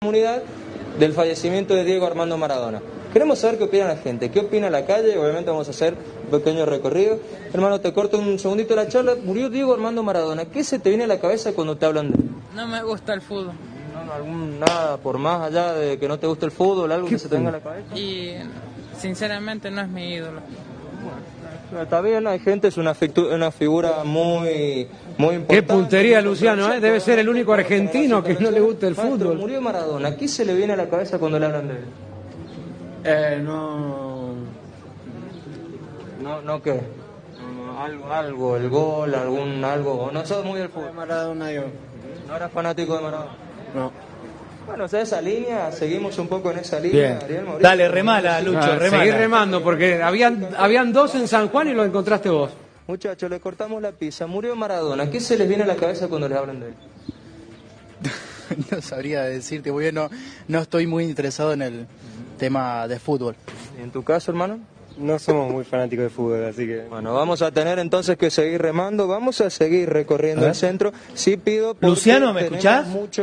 comunidad del fallecimiento de Diego Armando Maradona. Queremos saber qué opina la gente, qué opina la calle. Obviamente vamos a hacer un pequeño recorrido. Hermano, te corto un segundito la charla. Murió Diego Armando Maradona. ¿Qué se te viene a la cabeza cuando te hablan de él? No me gusta el fútbol. Nada por más allá de que no te guste el fútbol, algo que se te venga a la cabeza. Y sinceramente no es mi ídolo. Está bien, hay gente, es una figura muy importante. Qué puntería, Luciano, ¿eh? Debe ser el único argentino que no le gusta el Maestro, fútbol. murió Maradona, ¿qué se le viene a la cabeza cuando le hablan de él? No, ¿qué? Algo, el gol, algo. No sos muy del fútbol. Maradona yo. ¿No eras fanático de Maradona? No. Bueno, o sea, esa línea, seguimos un poco en esa línea. Bien. Ariel, Mauricio. Dale, remala, Lucho, remala. Seguí remando, porque habían dos en San Juan y los encontraste vos. Muchachos, le cortamos la pizza. Murió Maradona. ¿Qué se les viene a la cabeza cuando les hablan de él? No sabría decirte, porque no estoy muy interesado en el tema de fútbol. ¿Y en tu caso, hermano? No somos muy fanáticos de fútbol, así que... Bueno, vamos a tener entonces que seguir remando, vamos a seguir recorriendo el centro. Sí pido... porque Luciano, ¿me tenemos escuchás? mucho